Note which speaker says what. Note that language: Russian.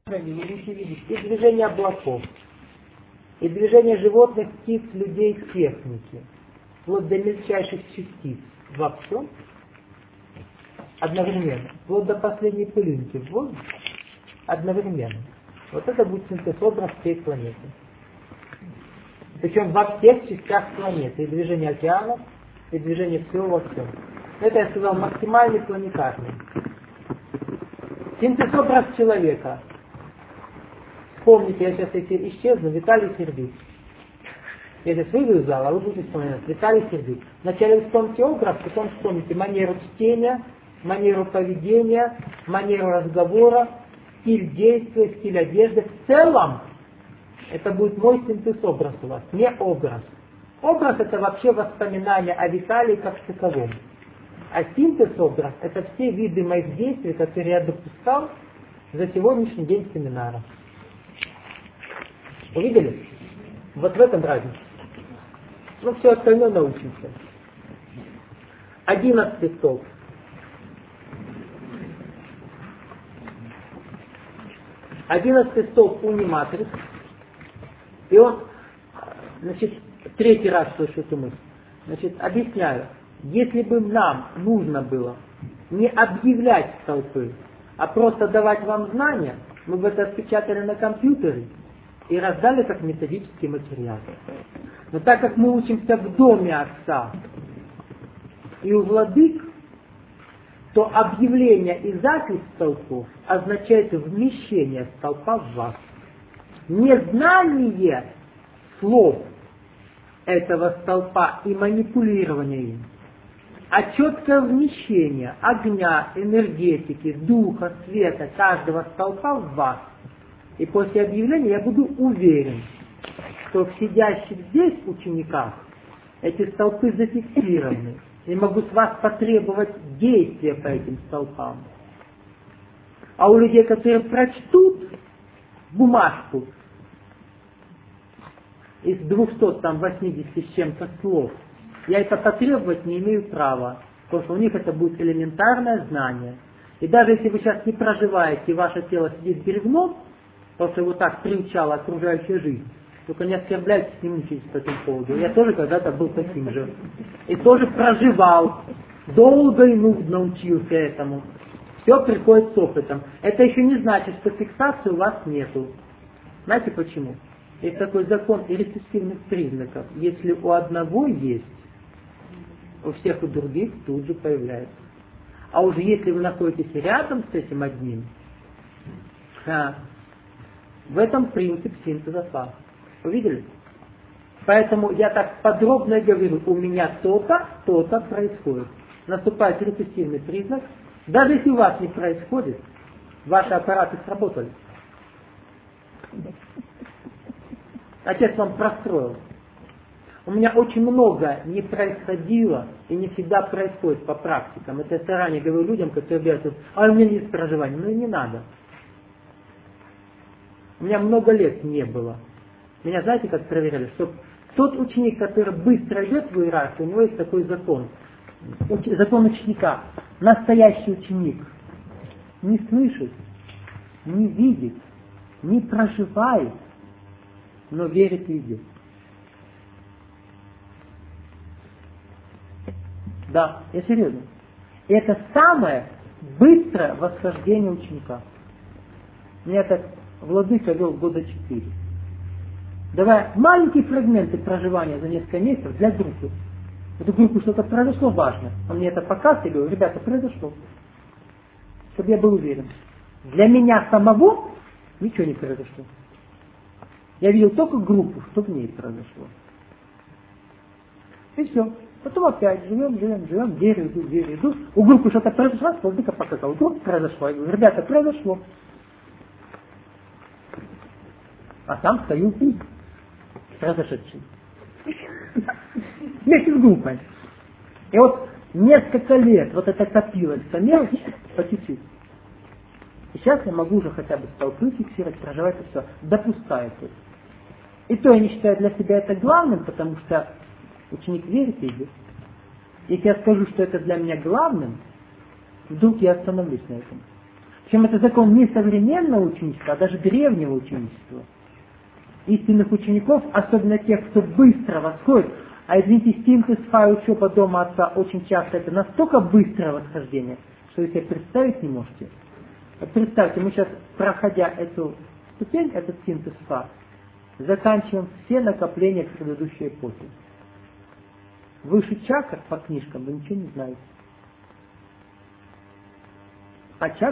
Speaker 1: и движение облаков, и движение животных, птиц, людей, техники, вплоть до мельчайших частиц во всем одновременно, вплоть до последней пылинки в воздухе одновременно. Вот это будет синтез-образ всей планеты. Причем во всех частях планеты, и движение океанов, и движение всего во всем. Это я сказал максимальный планетарный. Синтез-образ человека. Вспомните, я сейчас исчезну, Виталий Сердюк. Я сейчас выйду из зала, а вы будете вспоминать. Виталий Сердюк. Вначале вспомните образ, потом вспомните манеру чтения, манеру поведения, манеру разговора, стиль действия, стиль одежды. В целом, это будет мой синтез-образ у вас, не образ. Образ — это вообще воспоминание о Виталии как таковом. А синтез-образ — это все виды моих действий, которые я допускал за сегодняшний день семинара. Увидели? Вот в этом разница. Ну, все остальное научимся. 11 столб. 11 столб униматрикс. И он, значит, третий раз слышу эту мысль. Значит, объясняю. Если бы нам нужно было не объявлять столпы, а просто давать вам знания, мы бы это отпечатали на компьютере и раздали как методический материал. Но так как мы учимся в доме Отца и у владык, то объявление и запись столпов означает вмещение столпа в вас. Незнание слов этого столпа и манипулирование им, а четкое вмещение огня, энергетики, духа, света каждого столпа в вас. И после объявления я буду уверен, что в сидящих здесь учениках эти столпы зафиксированы. И могу с вас потребовать действия по этим столпам. А у людей, которые прочтут бумажку из 280 с чем-то слов, я это потребовать не имею права, потому что у них это будет элементарное знание. И даже если вы сейчас не проживаете, и ваше тело сидит бревном, потому что его так приучала окружающая жизнь, только не оскорбляйтесь, не мучайтесь по этому поводу. Я тоже когда-то был таким же. И тоже проживал. Долго и нудно учился этому. Все приходит с опытом. Это еще не значит, что фиксации у вас нету. Знаете почему? Есть такой закон рецессивных признаков. Если у одного есть, у всех у других тут же появляется. А уже если вы находитесь рядом с этим одним, в этом принцип синтеза факта. Увидели? Поэтому я так подробно говорю, у меня то-то, то-то происходит. Наступает рецессивный признак. Даже если у вас не происходит, ваши аппараты сработали. Отец вам простроил. У меня очень много не происходило и не всегда происходит по практикам. Это я заранее говорю людям, которые говорят, а у меня нет проживания. Ну и не надо. У меня много лет не было. Меня знаете, как проверяли? Что тот ученик, который быстро идет в иерархию, у него есть такой закон. Закон ученика. Настоящий ученик не слышит, не видит, не проживает, но верит и идет. Да, я серьезно. И это самое быстрое восхождение ученика. Меня так владыка вел года 4. Давай маленькие фрагменты проживания за несколько месяцев для группы. В эту группу что-то произошло важно. Он мне это показывает и говорит, ребята, произошло. Чтобы я был уверен. Для меня самого ничего не произошло. Я видел только группу, что в ней произошло. И все. Потом опять живем, верю, иду. У группы что-то произошло, владыка показал. Вот произошло. Я говорю, ребята, произошло. А сам стою произошедший. Вместе с группой. И вот несколько лет вот это копилось, мелочь по чуть-чуть. И сейчас я могу уже хотя бы столпы фиксировать, проживать и все. Допускаю это. И то я не считаю для себя это главным, потому что ученик верит и идет. Если я скажу, что это для меня главным, вдруг я остановлюсь на этом. Причем это закон не современного ученичества, а даже древнего ученичества. Истинных учеников, особенно тех, кто быстро восходит, а извините, синтез учеба дома отца очень часто это настолько быстрое восхождение, что вы себе представить не можете. Вот представьте, мы сейчас, проходя эту ступень, этот синтез заканчиваем все накопления предыдущей эпохи. Выше чакр по книжкам вы ничего не знаете. А чакры